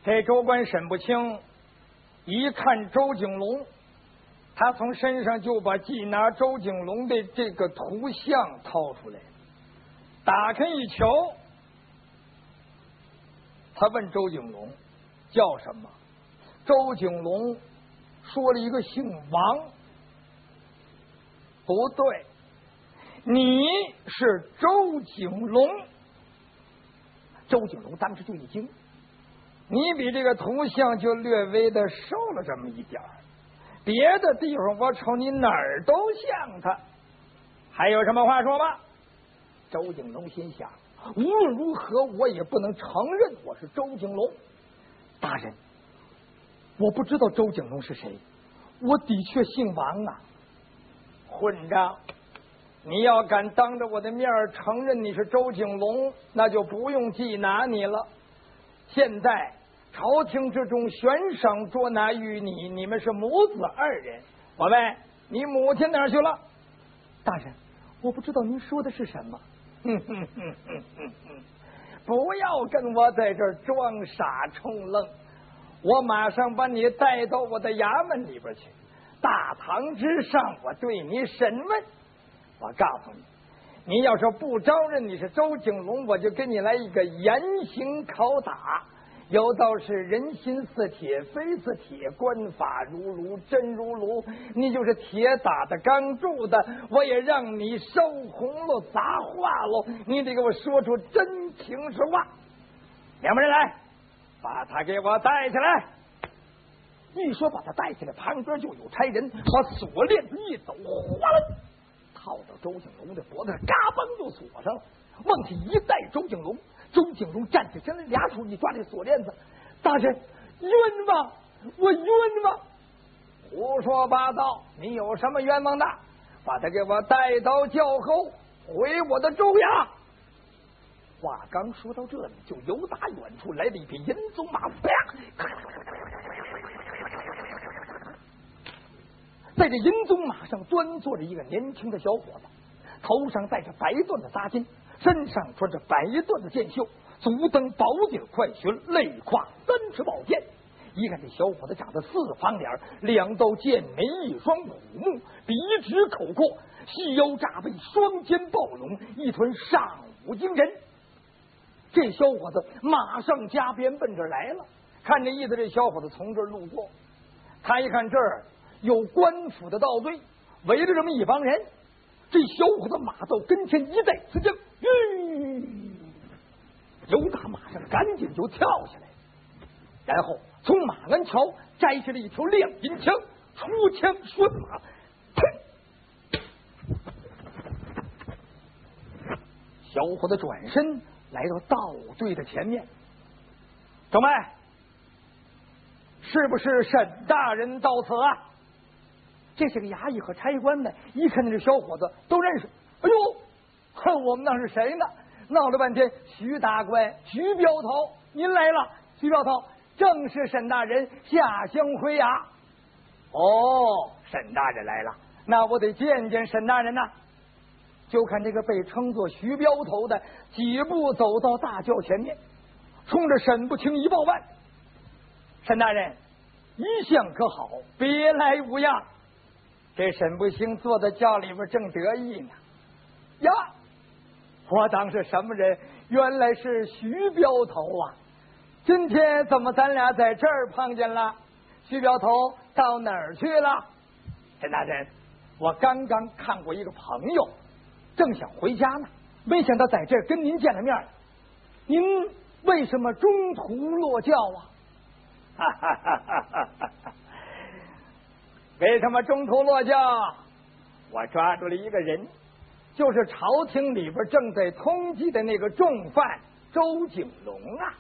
这州官审不清，一看周景龙，他从身上就把缉拿周景龙的这个图像掏出来，打开一瞧，他问周景龙叫什么？周景龙说了一个姓王。不对，你是周景龙。周景龙当时就一惊，你比这个图像就略微的瘦了这么一点儿，别的地方我瞅你哪儿都像他，还有什么话说吗？周景龙心想，无论如何我也不能承认我是周景龙。大人，我不知道周景龙是谁，我的确姓王啊。混账！你要敢当着我的面承认你是周景龙，那就不用缉拿你了。现在朝廷之中悬赏捉拿于你，你们是母子二人。我问你母亲哪儿去了？大人，我不知道您说的是什么。不要跟我在这儿装傻充愣，我马上把你带到我的衙门里边去。大堂之上，我对你审问。我告诉你，你要是不招认你是周景龙，我就给你来一个严刑拷打。有道是人心似铁，非似铁，官法如炉，真如炉。你就是铁打的钢铸的，我也让你烧红了砸化了。你得给我说出真情实话。两个人来，把他给我带起来。一说把他带起来，旁边就有差人把锁链子一走，哗啦套到周景龙的脖子上，嘎嘣就锁上了。往起一带周景龙，周景龙站起身来，俩手一抓这锁链子。大人，冤枉！我冤枉！胡说八道！你有什么冤枉的？把他给我带到教后，回我的州衙。话刚说到这里，就由打远处来了一匹银鬃马，在这银鬃马上端坐着一个年轻的小伙子，头上戴着白缎的扎巾，身上穿着白缎的箭袖，足蹬宝顶快靴，肋挎3尺宝剑。一看这小伙子长得四方脸，两道剑眉，一双虎目，笔直口阔，细腰炸背，双肩抱拢，一团上武精神。这小伙子马上加鞭奔这儿来了，看这意思，这小伙子从这儿路过，他一看这儿有官府的盗队，围着这么一帮人。这小伙子马到跟前一带，此将由打马上赶紧就跳下来，然后从马鞍桥摘下了一条亮银枪，出枪拴马，砰！小伙子转身来到盗队的前面，众位，是不是沈大人到此啊？这些个衙役和差官呢，一看见这小伙子都认识。哎呦，我们那是谁呢？闹了半天，徐大官、徐镖头，您来了。徐镖头，正是沈大人下乡回衙。哦，沈大人来了，那我得见见沈大人呐。就看这个被称作徐镖头的几步走到大轿前面，冲着沈不清一报万：沈大人一向可好，别来无恙。这沈不清坐在轿里边正得意呢。呀，我当是什么人？原来是徐镖头啊！今天怎么咱俩在这儿碰见了？徐镖头到哪儿去了？沈大人，我刚刚看过一个朋友，正想回家呢，没想到在这儿跟您见了面。您为什么中途落轿啊？哈哈哈哈哈哈！为什么中途落轿？我抓住了一个人，就是朝廷里边正在通缉的那个重犯周景龙啊。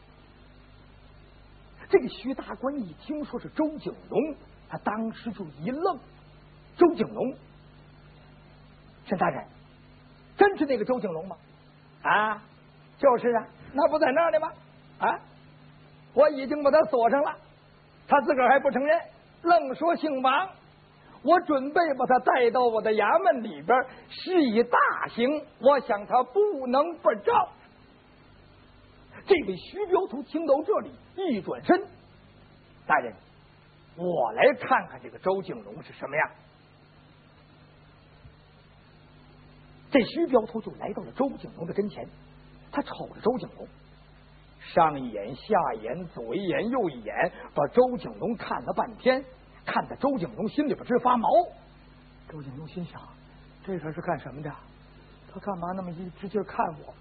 这个徐大官一听说是周景龙，他当时就一愣。周景龙，沈大人，真是那个周景龙吗？啊，就是啊，那不在那儿呢吗？啊，我已经把他锁上了，他自个儿还不承认，愣说姓王。我准备把他带到我的衙门里边施以大刑，我想他不能不招。 这位徐镖头听到这里，一转身，大人，我来看看这个周景龙是什么样。这徐镖头就来到了周景龙的跟前，他瞅着周景龙，上一眼下眼左一眼右一眼，把周景龙看了半天，看得周景龙心里边直发毛。周景龙心想，这人是干什么的？他干嘛那么一直劲看我？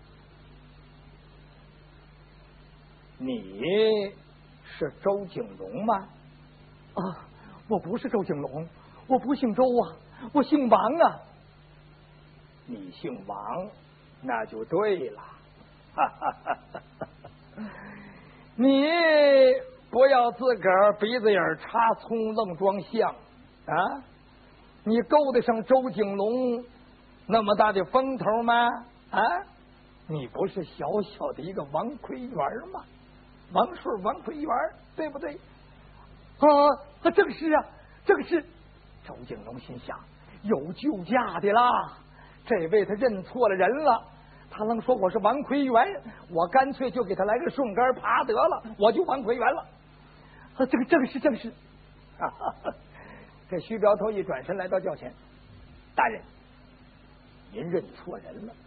你是周景龙吗？啊，我不是周景龙，我不姓周啊，我姓王啊。你姓王，那就对了。哈哈哈哈，你不要自个儿鼻子眼插葱愣装像啊！你够得上周景龙那么大的风头吗？啊！你不是小小的一个王奎元吗？王顺、王奎元，对不对？啊，正是啊，正是。周景龙心想，有救驾的啦！这位他认错了人了，他能说我是王奎元，我干脆就给他来个顺杆爬得了，我就王奎元了。这个正是。这徐镖头一转身来到轿前，大人，您认错人了。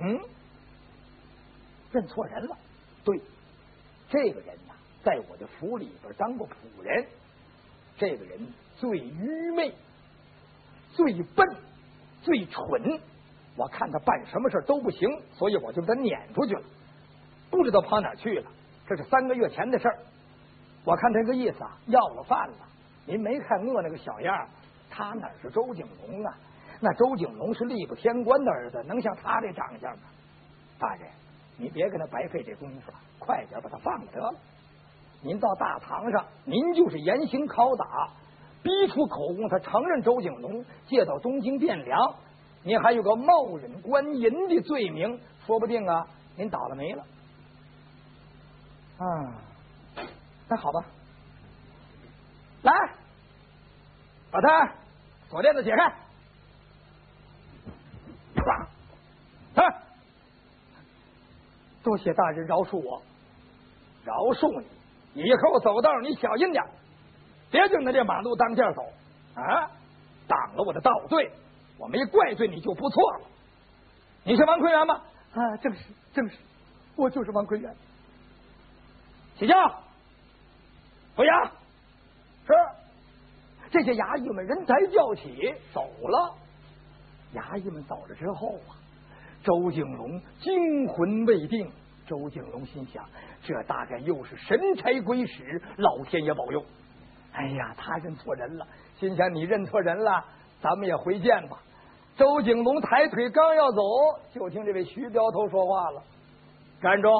认错人了。对，这个人呐，在我的府里边当过仆人。这个人最愚昧、最笨、最蠢。我看他办什么事都不行，所以我就把他撵出去了，不知道跑哪去了。这是3个月前的事儿。我看他这个意思啊，要了饭了。您没看我那个小样，他哪是周景龙啊？那周景龙是吏部天官的儿子，能像他这长相吗？大人，你别跟他白费这功夫了，快点把他放了得了。您到大堂上，您就是严刑拷打，逼出口供，他承认周景龙借到东京汴梁。您还有个冒忍官银的罪名，说不定啊，您倒了霉了。那好吧，来，把他锁链子解开。多谢大人饶恕我，饶恕你，以后走道你小心点，别就那这马路当间走啊！挡了我的道队，我没怪罪你就不错了。你是王奎元吗？正是，我就是王奎元。起轿，回衙。是。这些衙役们人才叫起，走了。衙役们走了之后啊，周景龙惊魂未定。周景龙心想，这大概又是神差鬼使，老天爷保佑。哎呀，他认错人了，心想你认错人了，咱们也回见吧。周景龙抬腿刚要走，就听这位徐镖头说话了：“站住！”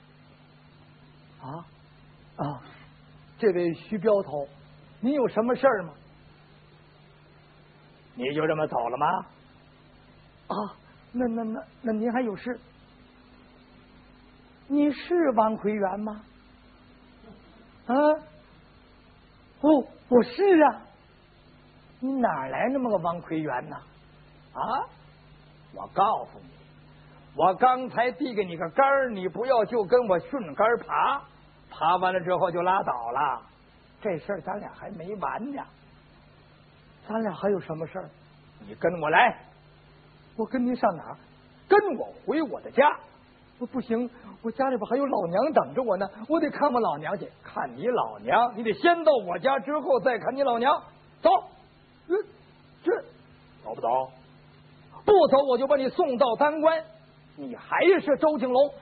这位徐镖头，你有什么事儿吗？你就这么走了吗？那您还有事？你是王奎元吗？我是啊。你哪来那么个王奎元呢？我告诉你，我刚才递给你个杆儿，你不要就跟我顺杆爬，爬完了之后就拉倒了。这事儿咱俩还没完呢。咱俩还有什么事儿？你跟我来。我跟您上哪儿？跟我回我的家。不行，我家里边还有老娘等着我呢，我得看我老娘去。看你老娘，你得先到我家之后再看你老娘。走。这走不走？不走我就把你送到丹关。你还是周景龙。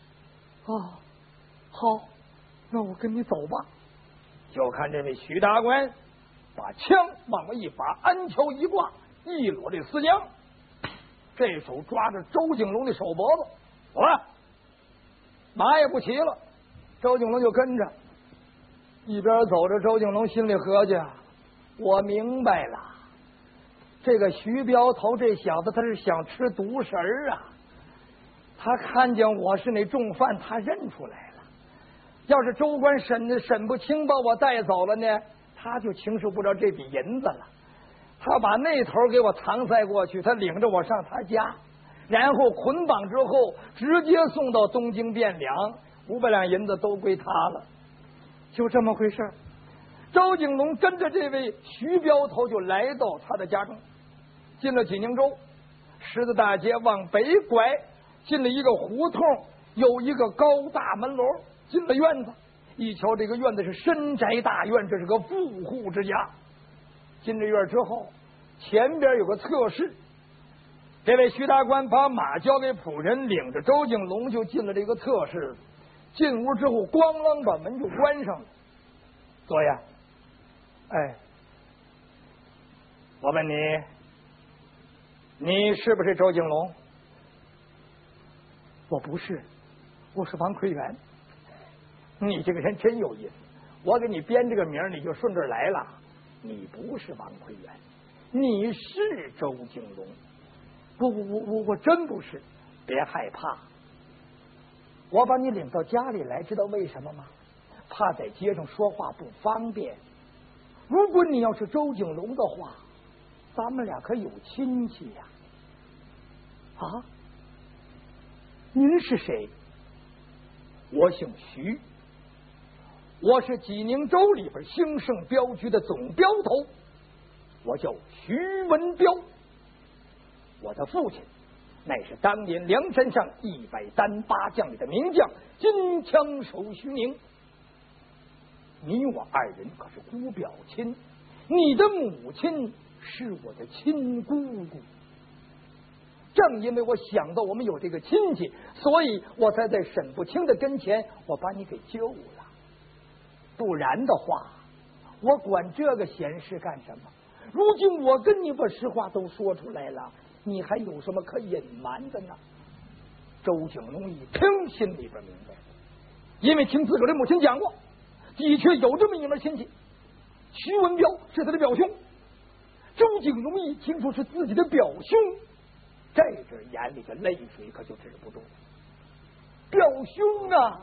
好，那我跟你走吧。就看这位徐大官把枪往我一把，鞍桥一挂，一裸这丝娘，这手抓着周景龙的手脖子，走了。马也不骑了，周景龙就跟着，一边走着，周景龙心里合计，我明白了，这个徐镖头这小子他是想吃独食啊。他看见我是那重犯，他认出来了。要是州官审不清把我带走了呢，他就轻视不着这笔银子了。他把那头给我搪塞过去，他领着我上他家，然后捆绑之后直接送到东京汴梁。 500两银子都归他了。就这么回事，周景龙跟着这位徐镖头就来到他的家中，进了济宁州十字大街，往北拐，进了一个胡同，有一个高大门楼，进了院子，一瞧这个院子是深宅大院，这是个富户之家。进这院之后，前边有个侧室，这位徐大官把马交给仆人，领着周景龙就进了这个侧室。进屋之后，咣啷把门就关上了。坐下。哎，我问你，你是不是周景龙？我不是，我是王奎元。你这个人真有意思，我给你编这个名你就顺着来了。你不是王奎元，你是周景龙。我真不是，别害怕。我把你领到家里来，知道为什么吗？怕在街上说话不方便。如果你要是周景龙的话，咱们俩可有亲戚呀。啊？您是谁？我姓徐，我是济宁州里边兴盛镖局的总镖头，我叫徐文彪。我的父亲乃是当年梁山上100单8将里的名将，金枪手徐宁。你我二人可是姑表亲，你的母亲是我的亲姑姑。正因为我想到我们有这个亲戚，所以我才在沈不清的跟前，我把你给救了。不然的话，我管这个闲事干什么？如今我跟你把实话都说出来了，你还有什么可隐瞒的呢？周景龙一听，心里边明白，因为听自个儿的母亲讲过，的确有这么一门亲戚，徐文彪是他的表兄。周景龙一听说是自己的表兄，这阵眼里的泪水可就止不住了。表兄啊，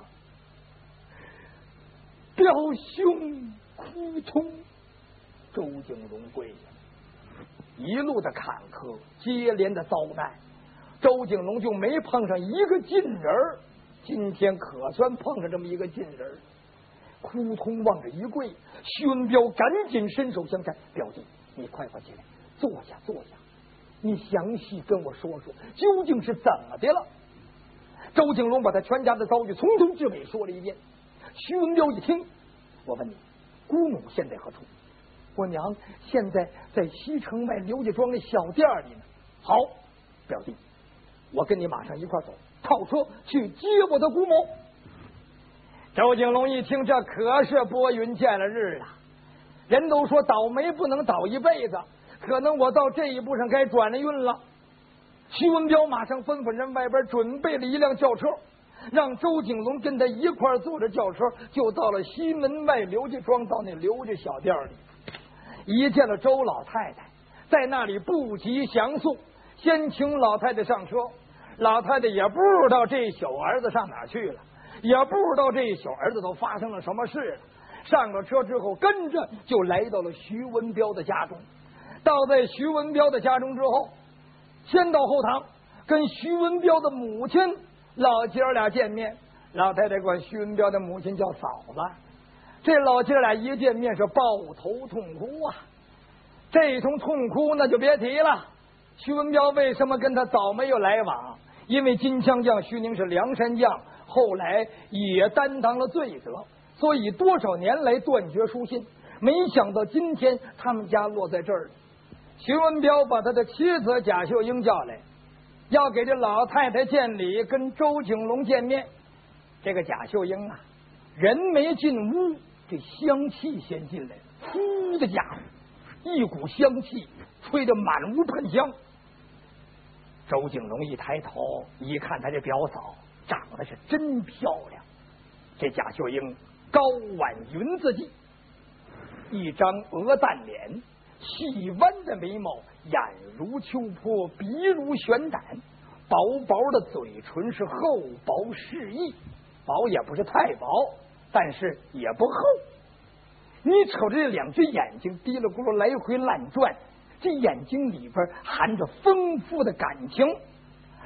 表兄哭痛。周景龙跪下，一路的坎坷，接连的遭难，周景龙就没碰上一个近人。今天可算碰上这么一个近人，哭痛往这一跪，徐文彪赶紧伸手相搀：“表弟，你快起来，坐下坐下，你详细跟我说说究竟是怎么的了。”周景龙把他全家的遭遇从头至尾说了一遍。徐文彪一听：“我问你，姑母现在何处？”“我娘现在在西城外刘家庄的小店里呢。”“好，表弟，我跟你马上一块走，套车去接我的姑母。”周景龙一听，这可是拨云见了日了。人都说倒霉不能倒一辈子，可能我到这一步上该转了运了。徐文彪马上吩咐人外边准备了一辆轿车，让周景龙跟他一块坐着轿车，就到了西门外刘家庄，到那刘家小店里。一见了周老太太，在那里不及详述，先请老太太上车。老太太也不知道这小儿子上哪去了，也不知道这小儿子都发生了什么事了。上了车之后，跟着就来到了徐文彪的家中。到在徐文彪的家中之后，先到后堂跟徐文彪的母亲老姐俩见面。老太太管徐文彪的母亲叫嫂子。这老姐俩一见面是抱头痛哭啊！这通痛哭那就别提了。徐文彪为什么跟他早没有来往？因为金枪将徐宁是梁山将，后来也担当了罪责，所以多少年来断绝书信。没想到今天他们家落在这儿了。徐文彪把他的妻子贾秀英叫来，要给这老太太见礼，跟周景龙见面。这个贾秀英啊，人没进屋，这香气先进来了，呼的家伙，一股香气吹得满屋喷香。周景龙一抬头一看，他这表嫂长得是真漂亮。这贾秀英高挽云字髻，一张鹅蛋脸，细弯的眉毛，眼如秋波，鼻如悬胆，薄薄的嘴唇是厚薄适意，薄也不是太薄，但是也不厚。你瞅着这两只眼睛滴了咕噜来回乱转，这眼睛里边含着丰富的感情。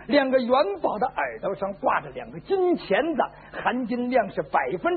两个元宝的耳朵上挂着两个金钳子，含金量是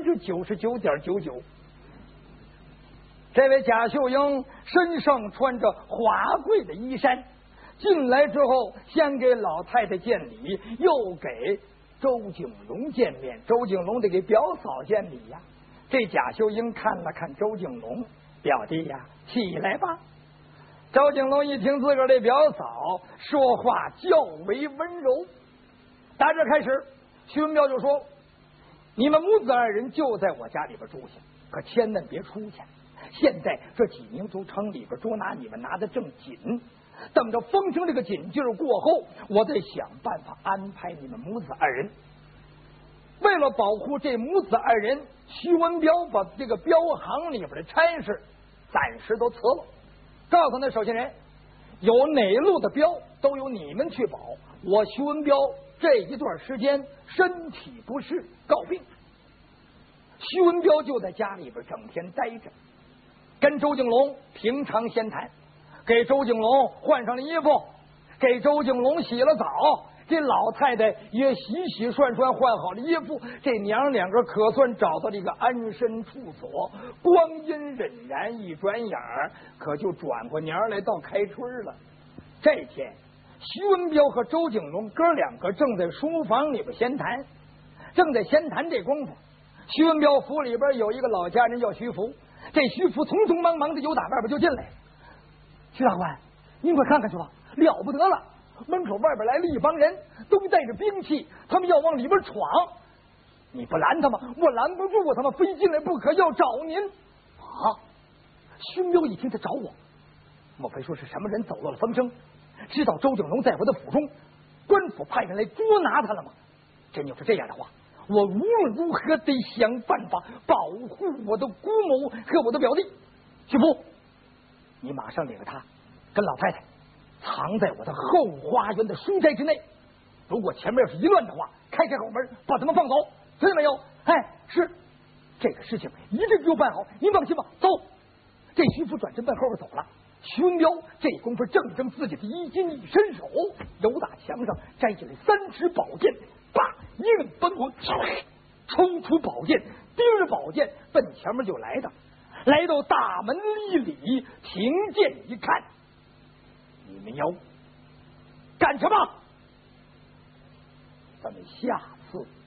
99.99%。这位贾秀英身上穿着华贵的衣衫，进来之后先给老太太见礼，又给周景龙见面。周景龙得给表嫂见礼呀。这贾秀英看了看周景龙，表弟呀，起来吧。周景龙一听自个儿的表嫂说话较为温柔，打这开始，徐文彪就说：“你们母子二人就在我家里边住下，可千万别出去。现在这济宁州城里边捉拿你们拿得正紧，等着封城这个紧劲儿过后，我再想办法安排你们母子二人。”为了保护这母子二人，徐文彪把这个镖行里边的差事暂时都辞了，告诉那守信人，有哪路的镖都由你们去保，我徐文彪这一段时间身体不适告病。徐文彪就在家里边整天待着，跟周景龙平常闲谈，给周景龙换上了衣服，给周景龙洗了澡，这老太太也洗洗涮涮换好了衣服，这娘两个可算找到了一个安身处所。光阴荏苒，一转眼儿可就转过年来到开春了。这天，徐文彪和周景龙哥两个正在书房里边闲谈，正在闲谈这功夫，徐文彪府里边有一个老家人叫徐福，这徐福匆匆忙忙的由打外边就进来。徐大官，您快看看去吧，了不得了！门口外边来了一帮人，都带着兵器，他们要往里边闯。你不拦他吗？我拦不住，我他妈非进来不可，要找您。啊！徐彪一听他找我，莫非说是什么人走漏了风声，知道周景龙在我的府中，官府派人来捉拿他了吗？真要是这样的话，我无论如何得想办法保护我的姑母和我的表弟。徐福，你马上领着他跟老太太藏在我的后花园的书斋之内，如果前面要是一乱的话，开后门把他们放走，听见没有？哎，是，这个事情一定给我办好，您放心吧。走。这徐福转身奔后边走了。徐文彪这功夫正正自己的衣襟一伸手，由打墙上摘起来3尺宝剑，叭一个奔火，抽出宝剑，盯着宝剑奔前面就来的。来到大门一里，停剑一看，你们要干什么？咱们下次